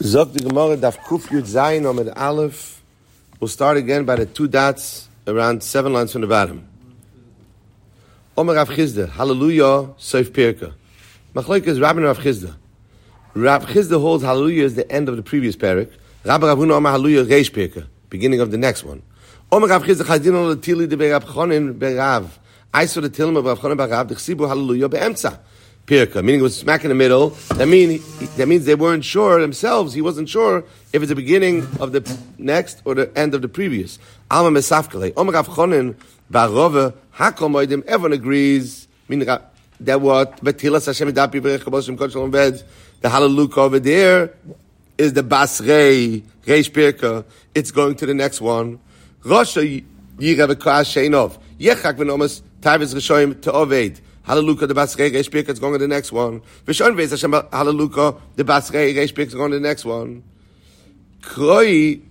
Zok the Gemara Daf Kuf Yud Zayin Amud Aleph. We'll start again by the two dots around 7 lines from the bottom. Omer Rav Chizda, Hallelujah, Soif Pirka. Machlokes is Rabbi Rav Chizda. Rav Chizda holds Hallelujah is the end of the previous parak. Rabbi Rav Huna Omer Hallelujah Reish Pirka, beginning of the next one. Omer Rav Chizda Chadino L'Tili De Rav Chonin Berav. I saw the Tilim of Rav Chonin Berav. D'chsibu Hallelujah Be'emtza Pirka, meaning it was smack in the middle. That means they weren't sure themselves. He wasn't sure if it's the beginning of the next or the end of the previous. Alma Mesafkale. Omer Rav Chonin Barova Hakol Moedim. Everyone agrees. Meaning that what Betilas Hashem Idapi Berechaboshim Kol Shalom Ved. The Hallelujah over there is the Basrei Reish Pirka. It's going to the next one. Rosha Yirav Kash Sheinov Yechak V'Nomas Tavis Rishoyim to Oved. Hallelujah, the Basrei Reish Pirka is going to the next one. V'shon Veis Hashem Hallelujah, the Basrei Reish Pirka is going to the next one. Kroi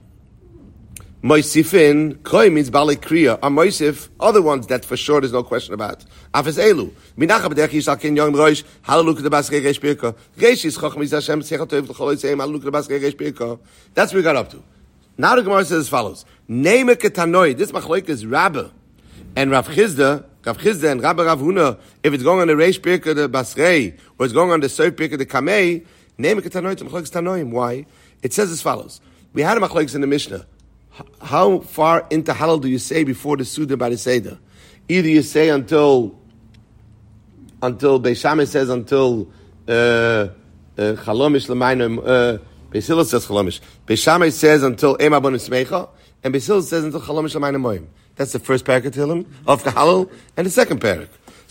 Moisifin, Kroi means Bali Kriya. Or Moisif, other ones that for sure there's no question about. Afes Elu. Minacha B'dech Yishal Ken Yom Roish, Hallelujah, the Basrei Reish Pirka. Reish is Chochem Yiz Hashem, Sechot Tov L'chol Yisayim, Hallelujah, the Basrei Reish Pirka. That's what we got up to. Now the Gemara says as follows. Neime Ketanoi, this Machlokes is Rabba and Rav Chizda and Rabbi Rav Huna, if it's going on the Reish Pirka, the Basrei, or it's going on the Soif Pirka, the Kamei, name it Ketanoim, Machlokes Tanoim. Why? It says as follows. We had a Machlokes in the Mishnah. How far into Halal do you say before the Suda by the Seder? Either you say until Beis Shammai says until Chalomish L'mayim, Beis Hillel says Chalomish. Beis Shammai says until Ema Bon Smecha, and Beis Hillel says until Chalomish L'mayim Moim. That's the first parak of Tehillim of the Halal, and the second parak.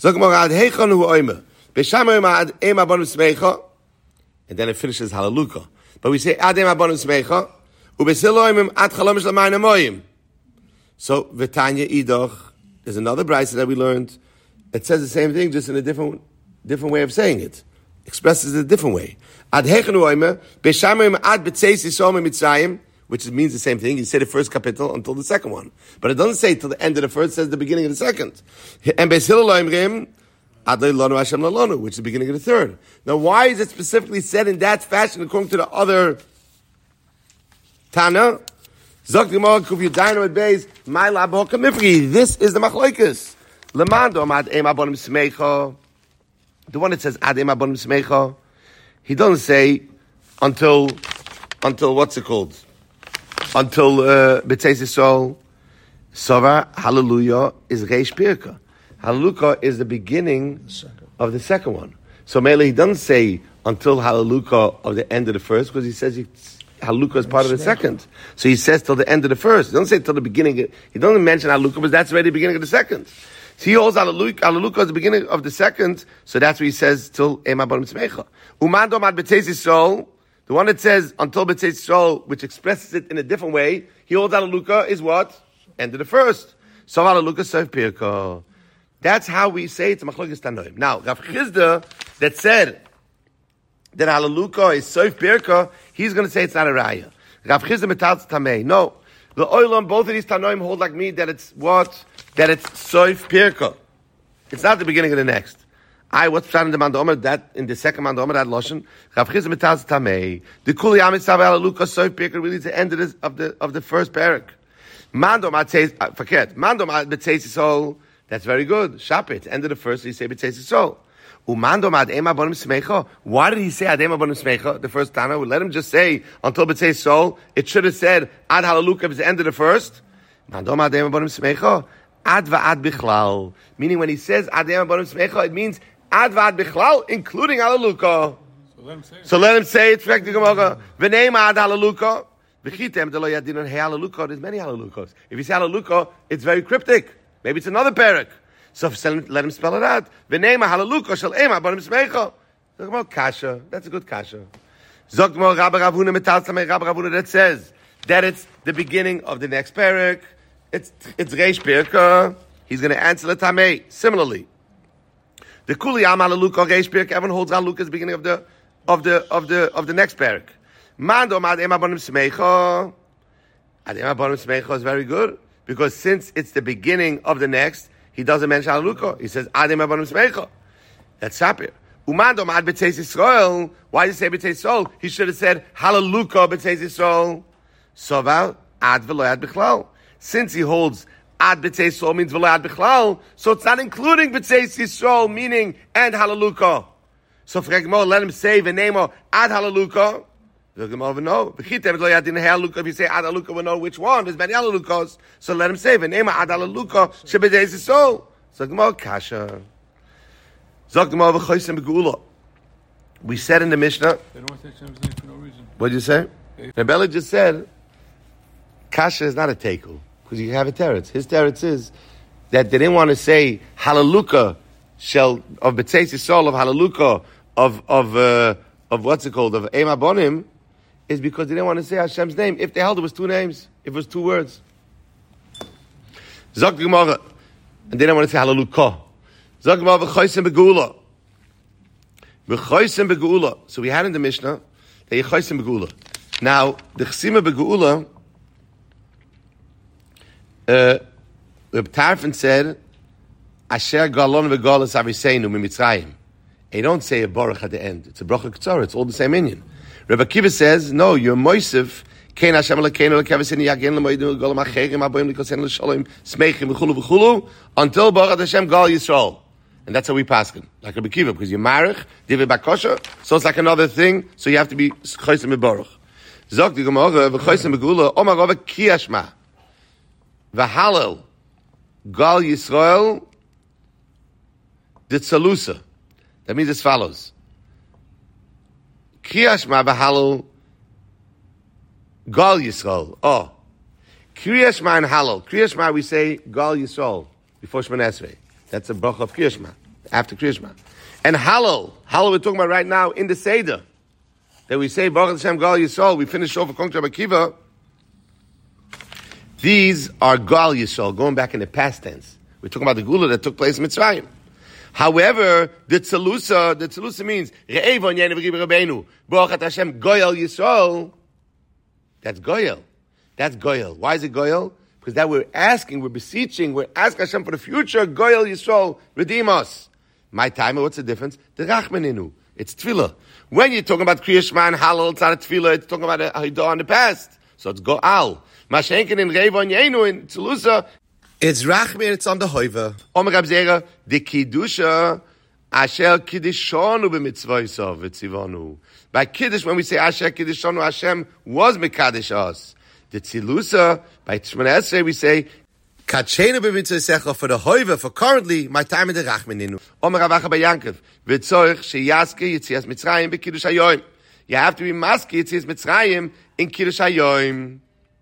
And then it finishes Hallelujah. But we say Ad Ema Bonu Smecha, Ubesiloimim Ad Chalomish L'mayim Moim. So V'tanya Idoch, there's another brayso that we learned. It says the same thing, just in a different way of saying it. Expresses it a different way. Ad Heichanu Oime, Beishamayim Ad B'tzeis Yisrael Mitzrayim, which means the same thing. You say the first capital until the second one. But it doesn't say till the end of the first, it says the beginning of the second. And Beis Hillel Oimrim, Ad Leilonu Hashem Leilonu, which is the beginning of the third. Now why is it specifically said in that fashion according to the other Tana? Zok Gemara Kuf Yudayim Ad Beis, My Labo Kamifri. This is the Machlokes. Lemando Ad Ema Bonim Smecha. The one that says Ad Ema Bonim Smecha, he doesn't say until what's it called? Until B'tzeis Yisrael, Sova, Hallelujah, is Reish Pirka. Hallelujah is the beginning of the second one. So Mele, he doesn't say until Hallelujah of the end of the first, because he says Hallelujah is part of the second. So he says till the end of the first. He doesn't say till the beginning. He doesn't mention Hallelujah, because that's already the beginning of the second. So he holds Hallelujah is the beginning of the second, so that's what he says till Ema Bonim Smecha. Umando Mad B'tzeis Yisrael, the one that says until B'tzeis Yisrael, which expresses it in a different way, he holds Hallelujah is what? End of the first. So Hallelujah Soif Pirka. That's how we say it to Machlokes Tanoim. Now, Rav Chizda that said that Hallelujah is Soif Pirka, he's going to say it's not a raya. Rav Chizda Metalz Tamei. No. The Oilam, both of these Tanoim hold like me that it's what? That it's Soif Pirka. It's not the beginning of the next. What's pshat in the Mandomer, that in the second Mandomer, that Loshen, Rav Chizda Metalz Tamei. The Kuli Amisav Hallelujah Soif Pirka really is the end of the first parak. Mandomer says, forget, Mandomer B'tzeis Yisrael, that's very good. Shapit, end of the first, you say B'tzeis Yisrael. Umandom ad ema bonim smecha. Why did he say ad ema bonim smecha? The first Tana. We let him just say until B'tzeis Yisrael. It should have said ad Hallelujah is the end of the first. Umandom ad ema bonim smecha. Ad va'ad bichlal. Meaning when he says ad ema bonim smecha, it means ad va'ad bichlal, including Hallelujah. So let him say it. V'neima ad Hallelujah. V'chitem de lo yadinon he Hallelujah. There's many Hallelujahs. If you say Hallelujah, it's very cryptic. Maybe it's another parak. So let him spell it out. V'neima Hallelujah shel ema bonim smecha. Talk about kasha. That's a good kasha. Zok mo Rabbi Rav Huna Metalz Tamei. Rabbi Rav Huna that says that it's the beginning of the next parak. It's Reish Pirka. He's going to answer the Tamei. Similarly, the Kuli Am Hallelujah Reish Pirka. Everyone holds Hallelujah as the beginning of the next parak. Mando Ad Ema Bonim Smecha. Ad Ema Bonim Smecha is very good because since it's the beginning of the next, he doesn't mention Hallelujah. He says Ad Ema Bonim Smecha. That's Sapir. Umando mad b'tzeis Yisrael. Why did he say b'tzeis Yisrael? He should have said hallelujah b'tzeis Yisrael. Soval ad v'lo ad b'chlal. Since he holds ad b'tzeis Yisrael means v'lo ad b'chlal, so it's not including b'tzeis Yisrael, meaning and hallelujah. So for Gemara, let him say v'nemo ad hallelujah. The Gemara will know. If you say ad hallelujah, we'll know which one. There's many hallelujahs. So let him say v'nemo ad hallelujah sheb'tzeis Yisrael. So Gemara kasha. Zok Gemara v'choisem b'geula. We said in the Mishnah. They don't want to take Hashem's name for no reason. What did you say? Rebella just said, kasha is not a tekel, because you have a teretz. His teretz is that they didn't want to say hallelujah shall of b'tzeis Yisrael of hallelujah of what's it called of Eim Abonim, is because they didn't want to say Hashem's name. If they held it was two names, if it was two words. Zok Gemara, and they didn't want to say hallelujah. Zok Gemara v'choisem b'geula. V'choisem b'geula. So we had in the Mishnah that v'choisem b'geula. Now the chsima b'geula, Reb Tarfon said, Asher galon v'golas aviseinu mimitzrayim. They don't say a baruch at the end. It's a bracha k'tzara. It's all the same inyan. Rebbe Akiva says, no, you're moisef. Kein Hashem Elokeinu lekavasini yagen lemoidu golam acherim aboim likosen l'shalom smeichim v'chulu v'chulu until baruch Hashem gal Yisrael. And that's how we paskin, like Rebbe Akiva, because you're marich, divei bakosha, so it's like another thing, so you have to be choisem b'baruch. Zog di Gemara v'choisem b'gula omar rova kiyashma v'halel gal Yisrael ditzalusa. That means as follows. Kriyashma v'halal Gal Yisrael. Oh. Kriyashma and halal. Kriyashma we say Gal Yisrael before Shemona Esrei. That's a bracha of Kriyashma. After Kriyashma. And halal. Halal we're talking about right now in the Seder. That we say Baruch Hashem Gal Yisrael. We finish off a Kong Rebbe Akiva. These are Gal Yisrael, going back in the past tense. We're talking about the Gula that took place in Mitzrayim. However, the tzelusa means Re'evon Yenev Rabbeinu Baruch Hashem Goyal Yisrael. That's Goyal. That's Goyal. Why is it Goyal? Because that we're asking, we're beseeching, we're asking Hashem for the future. Goyal Yisrael, redeem us. My time, what's the difference? The Rachmaninu. It's Tefillah. When you're talking about Kriya Shema and Halal, it's not a Tefillah. It's talking about a Haidah in the past. So it's Go'al. Mashenkin in Re'evon Yenu in tzelusa. It's Rachmi and it's on the Hoiva. Omer Rab Zera, the Kiddusha, Asher Kiddishonu b'mitzvaysav v'tzivonu. By Kiddush, when we say Asher Kiddishonu, Hashem was Mekadesh us. The Tzilusa, by Shemona Esrei, we say, Katshenu b'mitzvaysecha for the Hoiva, for currently, my time in the Rachmaninu. Omer Rav Acha Bayankev, v'tzoich sheyaske Yitzias Mitzrayim b'Kiddush HaYoim. You have to be maske Yitzias Mitzrayim in Kiddush HaYoim.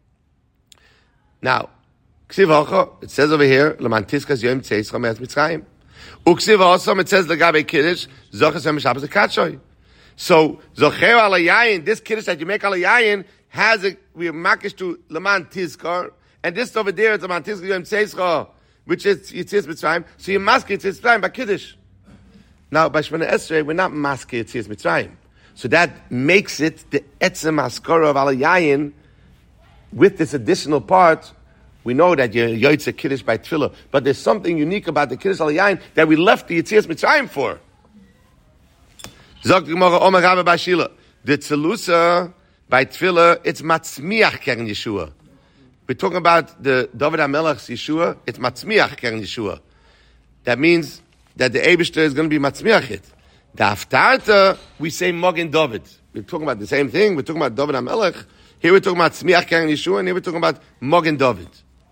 Now, it says over here, Lamantiskas Yom Tzeischa Me'ez Mitzrayim. Uksiv also, it says, Lagabe Kiddush, Zochas Yom Shabbos Katshoy. So, Zocher Al Yayin, this Kiddush that you make Al Yayin, we're makish to Laman Tizkar, and this over there is Laman Tizkar Yom Tzeischa, which is Yitzias Mitzrayim, so you mask Yitzias Mitzrayim by Kiddush. Now, by Shemona Esrei, we're not mask Yitzias Mitzrayim. So that makes it the Etzem Haskara of Al Yayin, with this additional part. We know that you're Yotzei Kiddush by Tefillah, but there's something unique about the Kiddush Al Yayin that we left the Yitzias Mitzrayim for. Zok Gemara Omer Rabba Bashila. The Tzelusa by Tefillah, it's Matzmiach Keren Yeshua. We're talking about the David HaMelech's Yeshua, it's Matzmiach Keren Yeshua. That means that the Eibishter is going to be Matzmiach it. The Haftarta, we say Mogen David. We're talking about the same thing, we're talking about David HaMelech. Here we're talking about Tzmiach Keren Yeshua, and here we're talking about Mogen David.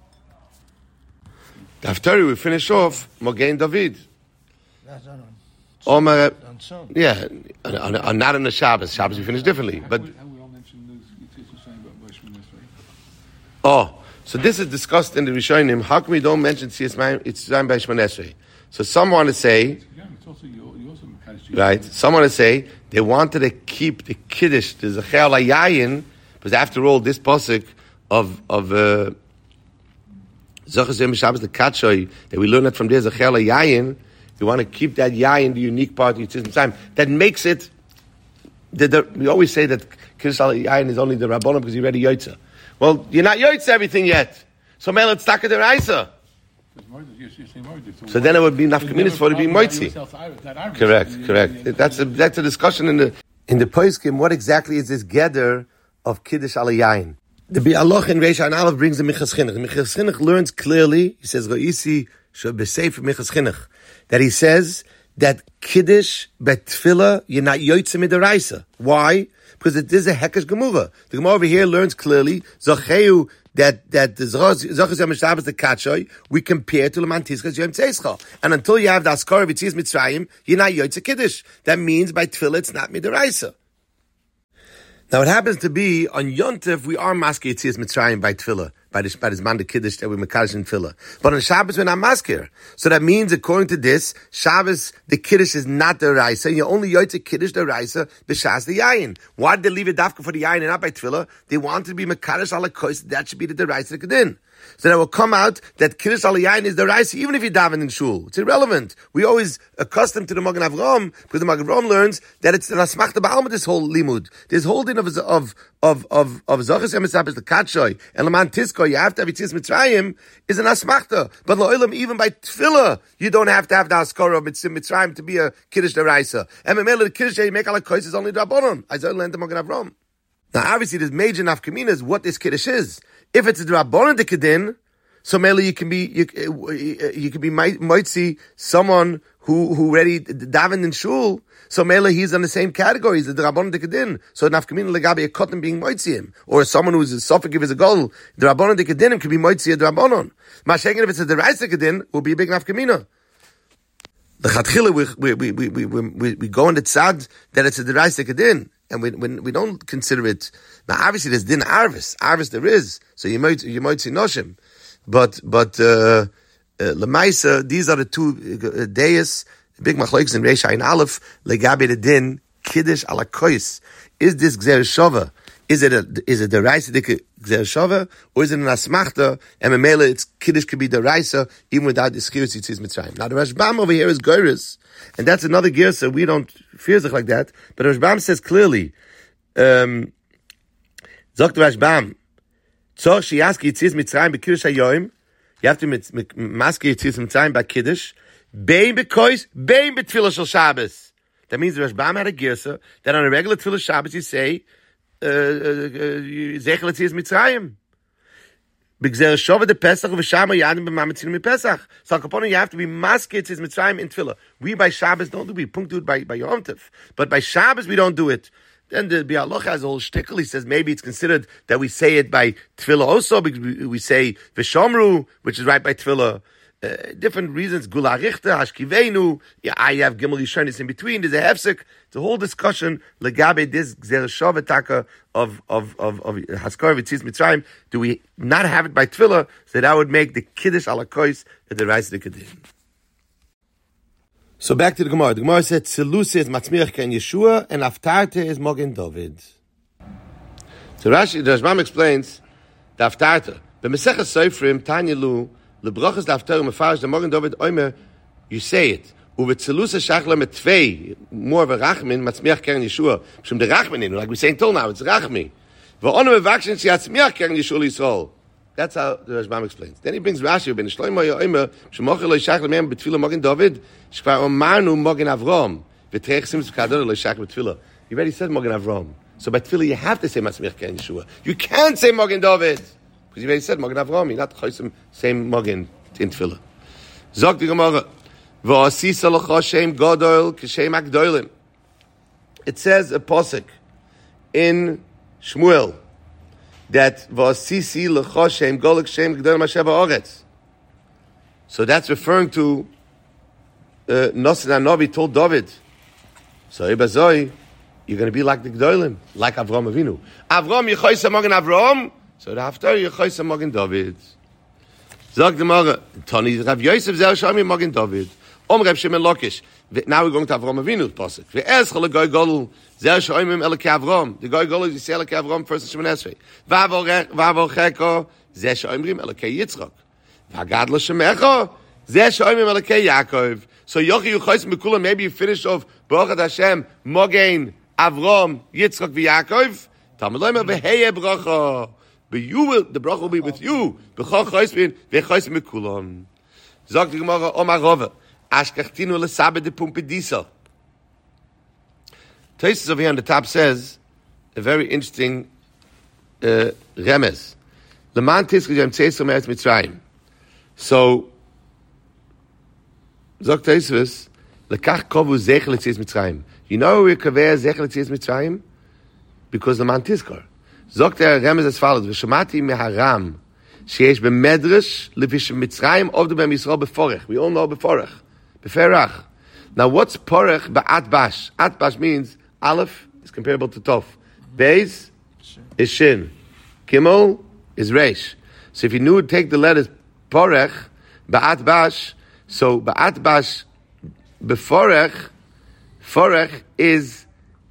The Haftarah, we finish off Mogen David. That's on Omer, Son. yeah, not on the Shabbos. Shabbos we finish differently. But How we all mentioned this Yitzias Mitzrayim about Shemona Esrei? oh, so this is discussed in the Rishonim. How come we don't mention Yitzias Mitzrayim by Shemona Esrei? So some want to say, Yeah, it's also you also Mekadesh. right? Some want to say they wanted to keep the Kiddush, the Zecher Al Yayin, because after all, this pasuk of Zochas Yom Shabbos the Katshoy that we learn it from there, Zecher Al Yayin. You want to keep that yayin, the unique part of Yitzias Mitzrayim. That makes it. We always say that Kiddush Al Yayin is only the Rabbanim because you're already Yotzei. Well, you're not Yotzei everything yet. So Mel, it's Taka Deraisa. So then it would be nafkaminas for it to be moitzi. Correct. That's a discussion in the Poskim. What exactly is this gather of Kiddush al Yain? The Bi'aloch in Reish and Aleph brings the Minchas Chinuch. The Minchas Chinuch learns clearly, he says, Ro'isi she'b'seif Minchas Chinuch, that he says that Kiddush betfila you're not yoytze midaraisa. Why? Because it is a hekesh gemura. The Gemara over here learns clearly, Zocheu, that the Zochus Yom Shabbos the Katshoy, we compare to Leman Tizchas Yom Tzeischah. And until you have the Askara of Yitzias Mitzrayim, you're not yoytze Kiddush. That means by tefillah it's not midaraisa. Now it happens to be on Yontif we are maskir Yitzias Mitzrayim by tefillah, by this man the Kiddush that we mekadosh in tefillah. But on Shabbos we're not maskir. So that means according to this, Shabbos the Kiddush is not the Raisa. You only yoytze Kiddush the Raisa b'shas the Yayin. Why did they leave it dafka for the Yayin and not by tefillah? They wanted to be mekadosh ala kois. That should be the Raisa kedin. So that will come out that Kiddush al Yain is the Raisa, even if you daven in shul. It's irrelevant. We always accustomed to the Magen Avraham, because the Magen Avraham learns that it's an asmachta ba'alma, this whole limud. This whole din of Zochus Yom Shabbos, the Katshoy, and Leman Tizko, you have to have Yitzias Mitzrayim, is an asmachta. But Lo'ilam, even by tefillah, you don't have to have the Haskara of Mitzrayim to be a Kiddush the Raisa. And the Kiddush you make ala kois is only Rabbanon. I said, learn the Magen Avraham. Now, obviously, there's major nafkaminas what this Kiddush is. If it's a Rabbanon de Kedin, so mainly you can be moitzi someone who already davened in shul. So mainly he's on the same category. He's the Rabbanon de Kedin. So nafkamina legabe a cotton being moitzi him, or someone who's a sofik if it's a goal. The Rabbanon de Kedin can be moitzi a Rabbanon. Mashengen if it's a deraisa Kedin will be a big nafkamina. The chatchila we go on the tzad that it's a deraisa Kedin. And we don't consider it. Now, obviously, there's din arvis. Arvis there is. So you might see noshim. But lemaisa, these are the two days, big machlokes in Reish Ayin Aleph, legabe the din, kiddush ala kois. Is this gzer shova? Is it the raisa dik gzer shova? Or is it an asmachta? And memela, it's kiddush could be the raisa, even without the skirus yitzis mitzrayim. Now, the Rashbam over here is goyrus. And that's another gear, so we don't fear like that. But Rashbam says clearly, Zok Rashbam, Tzor shiyaski yitzias mitzrayim b'kiddush hayoim, you have to maski yitzias mitzrayim by kiddush, bein b'kois, bein b'tfilah shel Shabbos. That means the Rashbam had a girsa that on a regular tfilah Shabbos you say, Zechel yitzias mitzrayim. B'gzer shova de Pesach v'shama yadim b'mametzinu mi Pesach. So Kaponim, you have to be masked his mitzrayim in tefillah. We by Shabbos don't do it. We punkt do it by Yom Tov. But by Shabbos we don't do it. Then the Bi'aloch has a whole shtickle. He says maybe it's considered that we say it by tefillah also. We say v'shomru, which is right by tefillah. Different reasons. Gula Richter, Hashkivenu. I have Gimel Yishonis in between. There's a hefsek. It's a whole discussion. Legabe this Gzer Shova Taka of Haskar V'tzias Mitzrayim. Do we not have it by tefillah? So that would make the Kiddush ala kois the Reis de Kedin. So back to the Gemara. The Gemara said Tzilusa is Matzmiach Ken Yeshua and Aftarte is Mogen David. So Rashi, the Rashbam explains the Aftarte. B'Mesechas Seifrim Tanya Lu. Lebrachas daftar mefarish the Mogen David oimer, you say it. Uvetzelusa shachla metvei, more of a rachmin, matzmiach keren Yeshua. Shem the rachmin, like we say until now, it's rachmi. V'onu mevaksin shiatzmiach keren Yeshua Yisrael. That's how the Rashbam explains. Then he brings Rashi, ben shloimo oimer, shemocher lo yishach lemeim betfila Mogen David, shkvar omarnu Mogen Avram, v'treich sims v'kador lo yishach betfila. You already said Mogen Avram. So by tefillah you have to say matzmiach keren Yeshua. You can't say Mogen David. Because you already said Mogen Avraham, you're not chosim same Mogen in tefillah. Zog the Gemara, v'asisa l'cha shem gadol k'shem agdolim. It says a posik in Shmuel that v'asisi l'cha shem gadol k'shem agdolim asher ba'aretz. So that's referring to Nosson HaNavi told David. So Ibazoi, you're going to be like the Gdolim, like Avraham Avinu. Avraham yichoysa Mogen Avraham. So the Haftar Yechoysa Mogen David. Zog the Mara, Tony Rav Yosef Zer Shami Mogen David. Rav Shimon Lakish. Now we're going to Avraham Avinu's pasuk. Ve'ez chol Goy Golul Zer Shomim Elokei Avraham. The Goy Golul is Elokei Avraham first Shimon Esrei. Va'avocheko Zer Shomim Elokei Yitzchak. V'Gadlo Shemecha Zer Shomim Elokei Yaakov. So Yochi Yechoysa Mekulam, maybe you finish off Baruch Hashem Mogen Avraham Yitzchak v'Yaakov. Talmud Lomer v'Heye Bracha. But you will, the bracha will be with you. Sagt die Gemara, Omar Rove, Ashkachtinu lesabe de pumpedisa. Tosfos over here on the top says a very interesting remez. Leman tiskach yom tzeis me'eretz Mitzrayim. So, sagt Tosfos, lekach kovu zechel etzias Mitzrayim. You know we kaveh zechel etzias Mitzrayim? Because the man tiskar. Sagt remez as follows, v'shamati meharam sheyesh b'medrash levish Mitzrayim ovdu b'em Yisrael beforech. We all know beforech. Beferach. Now what's porech ba'at bash? At bash means Aleph is comparable to Tov. Beis is Shin. Gimel is Reish. So if you knew take the letters porech, ba'at bash, so ba'at bash, beforech, forech is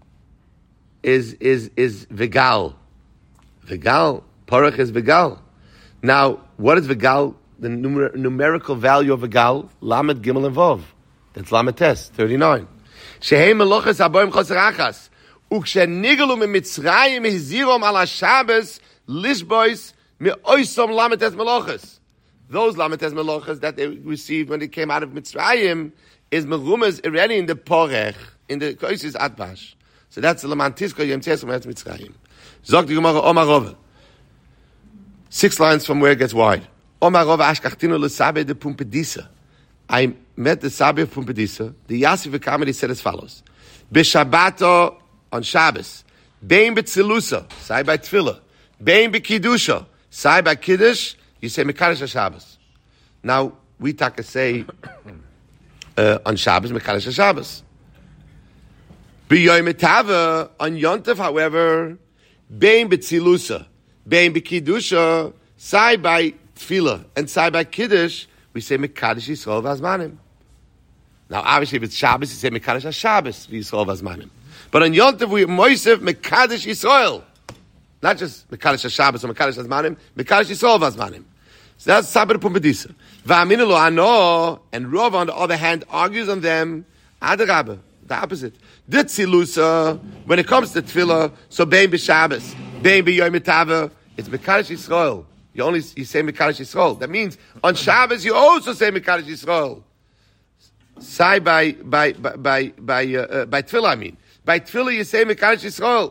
Vigal. Vigal. Porech is Vigal. Now, what is Vigal? The numerical value of Vigal, Lamed Gimel and Vov. That's Lamed Tes, 39. Shehei meloches aboim choser achas. Ukshenigelu mitzrayim hizirom ala Shabbos lishbois me'oisom Lamed Tes meloches. Those Lamed Tes meloches that they received when they came out of Mitzrayim is merumas already in the porech, in the koisis atbash. So that's the Laman Tiska Yom Tzeis Me'eretz Mitzrayim. Zog the Gemara Omar Rove. 6 lines from where it gets wide. Omar Rove Ashkachtinu lesabe de pumpedisa. I met the Sabi of Pumbedisa. The Yasif Kamedi said as follows: B'Shabbato on Shabbos, Bein b'Tzilusa, say by Tefillah, Bein b'Kiddusha, say by Kiddush. You say Mekadosh HaShabbos. Now we take a say on Shabbos Mekadosh HaShabbos. B'Yom Tava on Yontif, however, Bein b'Tzilusa, Bein b'Kiddusha, say by Tefillah and say by Kiddush. We say Mekadosh Yisrael v'Azmanim. Now, obviously, if it's Shabbos, you say Mekadosh HaShabbos v'Yisrael v'Azmanim. But on Yom Tov, we moisef Mekadosh Yisrael. Not just Mekadosh HaShabbos or Mekadosh HaZmanim, Mekadosh Yisrael v'Azmanim. So that's Sabar Pumbedisa. V'aminu lo ano, and Rav, on the other hand, argues on them, Adarabah, the opposite. The Tzilusa, when it comes to Tefillah, so Bein b'Shabbos, Bein b'Yom Tov, it's Mekadosh Yisrael. You say Mekadosh Yisrael. That means on Shabbos you also say Mekadosh Yisrael. Say by Tefillah, I mean. By Tefillah you say Mekadosh Yisrael.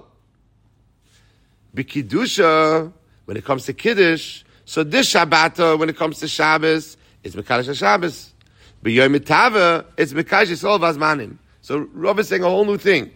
B'Kiddusha, when it comes to Kiddush, so this Shabbat, when it comes to Shabbos, it's Mekadosh HaShabbos. B'Yom Tov, it's Mekadosh Yisrael v'Azmanim. So Rav is saying a whole new thing.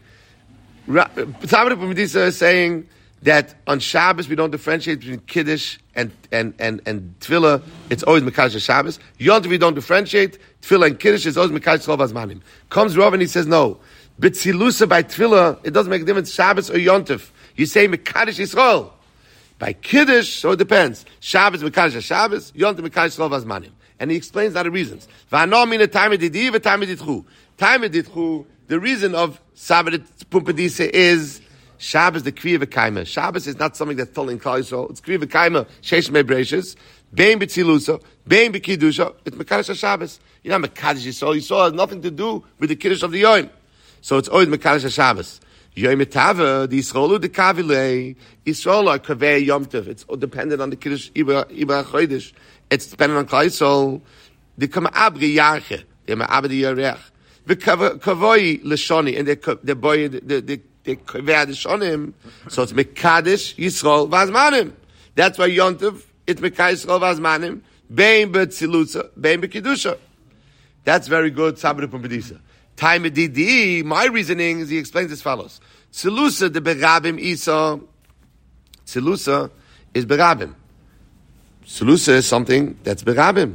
Tzavra Pumbedisa is saying that on Shabbos we don't differentiate between Kiddush and Tefillah. It's always Mekadosh HaShabbos. Yom Tov we don't differentiate. Tefillah and Kiddush is always Mekadosh Yisrael v'Azmanim. Comes Rav and he says no. B'Tzilusa by Tefillah, it doesn't make a difference Shabbos or Yom Tov. You say Mekadosh Yisrael. By Kiddush, so it depends. Shabbos Mekadosh HaShabbos, Yom Tov Mekadosh Yisrael v'Azmanim. And he explains that the reasons. V'ano mina time didi v'time ditchu. Time ditchu, the reason of Sabbath Pumbedisa is Shabbos, the Kriya V'Kaima. Shabbos is not something that's told in Klal Yisrael. It's Kriya V'Kaima, Sheish Me'Breishis, Bein B'Tzilusa, Bein B'Kiddusha. It's Mekadosh HaShabbos. You're not Mekadosh Yisrael. Yisrael has nothing to do with the Kiddush of the Yom. So it's always Mekadosh HaShabbos. Yom Tava, the Yisraelu de Kavilei, Yisrael are Kaveh Yom Tov. It's dependent on the Kiddush Iber HaChodesh. It's dependent on Klal Yisrael. The Kama'abri Yarche, the Ma'abri Yarech. The Kavoi Leshoni, and the boy, the Shonim, so it's Mekadosh Yisrael v'Azmanim. That's why Yom Tov, it's Mekadosh Yisrael v'Azmanim, Bein b'Tzilusa, Bein b'Kiddusha. That's very good, Sabbath Pumbedisa. Time Didi, my reasoning is he explains as follows. Tzilusa de Berabim Isa. Tzilusa is Berabim. Tzilusa is something that's Berabim.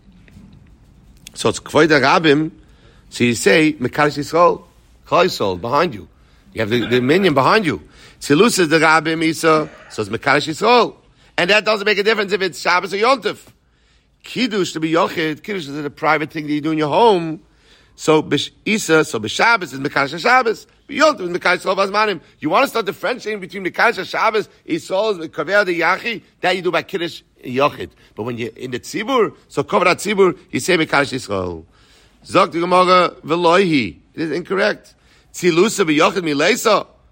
So it's Kvoid Rabim, so you say Mekadosh Yisrael, Klal Yisrael, behind you. You have the minion behind you. Tzilus is the Rabbi Misa, so it's Mekadosh Yisrael. And that doesn't make a difference if it's Shabbos or Yom Tov. Kiddush, to be Yochid, Kiddush is a private thing that you do in your home. So Isa, so B'Shabbos is Mekadosh HaShabbos. Yom Tov is Mekadosh Yisrael v'Azmanim. You want to start differentiating between Mekadosh HaShabbos, Yisrael, Kaver the Yachi, that you do by Kiddush Yochid. But when you're in the Tzibur, so Kaver Tzibur, you say Mekadosh Yisrael. Zok the Gemara, Veloihi. It is incorrect. Tzilusa b'yochid milesa.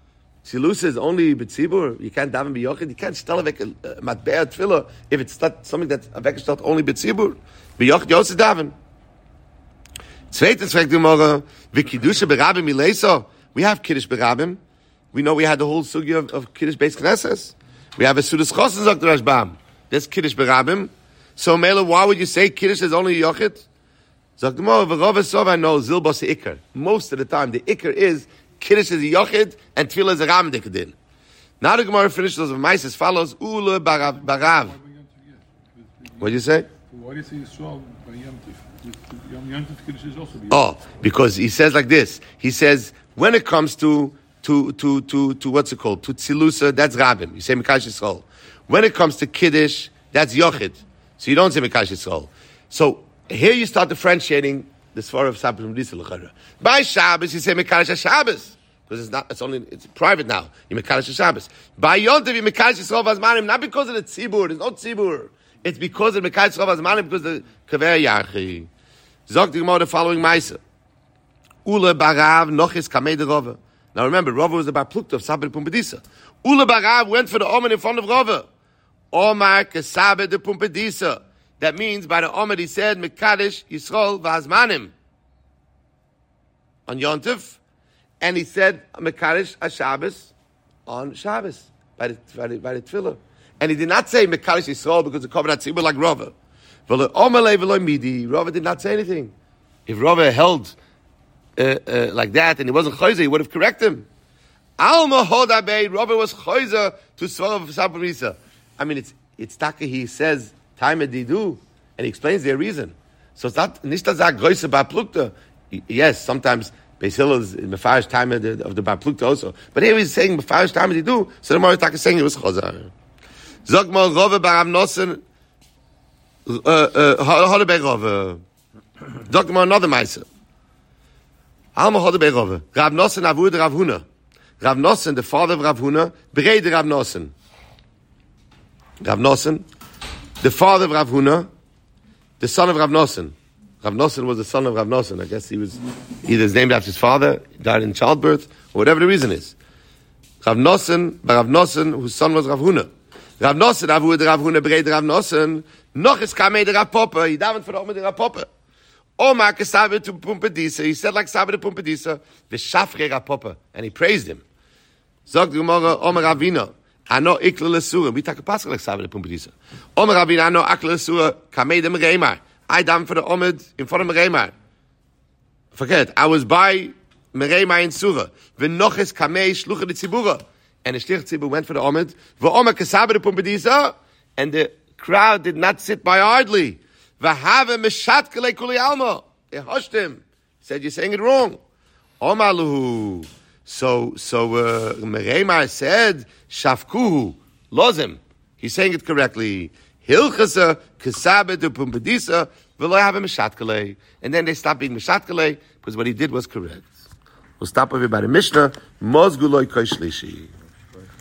Tzilusa is only b'tzibur. You can't daven b'yochid. You can't stell a matbea tefillah if it's not something that's avekeshtelt only b'tzibur. B'yochid you also daven. Zweitens fragt die Gemara, v'kiddusha berabim ileso. We have kiddush berabim. We know we had the whole sugya of kiddush beis knesses. We have a sudas chosin sagt the Rashbam. There's kiddush berabim. So Mela, why would you say kiddush is only yochid? Sagt the Gemara, v'rov esov I know zilbos ikar. Most of the time the ikar is kiddush is a yochid and tefillah is a ram dekadin. Now the Gemara finishes those mice as follows: Ule barav. What do you say? Why do you say Yisrael by Yom Tif? Yom Tif Kiddush is also. Oh, because he says like this. He says when it comes to what's it called? To tzilusa, that's rabim. You say mekadosh Yisrael. When it comes to kiddush, that's yochid. So you don't say mekadosh Yisrael. So here you start differentiating the svara of Sabbath from Disa l'chara. By Shabbos, you say Mekadosh Shabbos. Because it's private now. You Mekadosh Shabbos. By Yom Tov, you Mekadosh Yisrael v'azmanim, not because of the tzibur. There's no tzibur. It's because of Mekadosh Yisrael v'azmanim, because of the Kaver Yachi. Zog the Gemara the following Maisa. Ule barav nochis kamei de Rava. Now remember, Rava was the Bar Plukta of Sabbath Pumbedisa. Ule barav went for the Omen in front of Rava. Omar kesabed de Pumbedisa. That means by the Omer he said Mekadosh Yisrael v'azmanim on Yom Tov, and he said Mekadosh Shabbos on Shabbos by the Tefillah, and he did not say Mekadosh Yisrael because the covenant tzibur like Rava. Rava did not say anything. If Rava held like that and he wasn't chayzer, he would have corrected him. Alma Hodabei, Rava was chayzer to Svar of Sabbarisa. I mean, it's Taka. He says. Time didu, and he explains their reason. So it's not nishta zag groise bar plukta. Yes, sometimes Beis Hillel is mefarish time of the bar plukta also. But here he's saying mefarish time didu. So the Moritak is saying it was chazar. Zog mal Rove bar Amnosen. Hode bei Rove. Zog mal another meiser. Alma hode bei Rove. Rav Nosen avud Rav Huna. Rav Nosen, the father of Rav Huna, bereid Rav Nosen. Rav Nosen. The father of Rav Huna, the son of Rav Nosen. Rav Nosen was the son of Rav Nosen. I guess he was either named after his father, died in childbirth, or whatever the reason is. Rav Nosen, whose son was Rav Huna. Rav Nosen, Avud Rav Huna, Bereid Rav Nosen, noch es kamei de Rav Papa, he davened for the Omer de Rav Papa. Omar kesabe to Pumbedisa, he said like Sabe to Pumbedisa, v'shafre Rav Papa, and he praised him. Zog the Gemara, Omer Ravina, Ano ikle lesura. We take a pasuk like Sabe de Pumbedisa. Omer Rabbi Ano akle lesura kamei de Mereimar. I daven for the Omed in front of Mereimar. Forget, I was by Mereimar in Surah. V'noches kamei shlucha de Tzibura. And the Shlich Tzibur went for the Omed. V'omer kesabe de Pumbedisa. And the crowd did not sit by idly. V'have meshat kelei kuli alma. They hushed him. He said, you're saying it wrong. Omar luhu. So Mereimar said, Shafkuhu, lozim. He's saying it correctly. Hilchasa, Kesabe de Pumbedisa, v'lo have a Meshatkale. And then they stopped being Meshatkale, because what he did was correct. We'll stop over by the Mishnah, Mozguloi Koishlishi.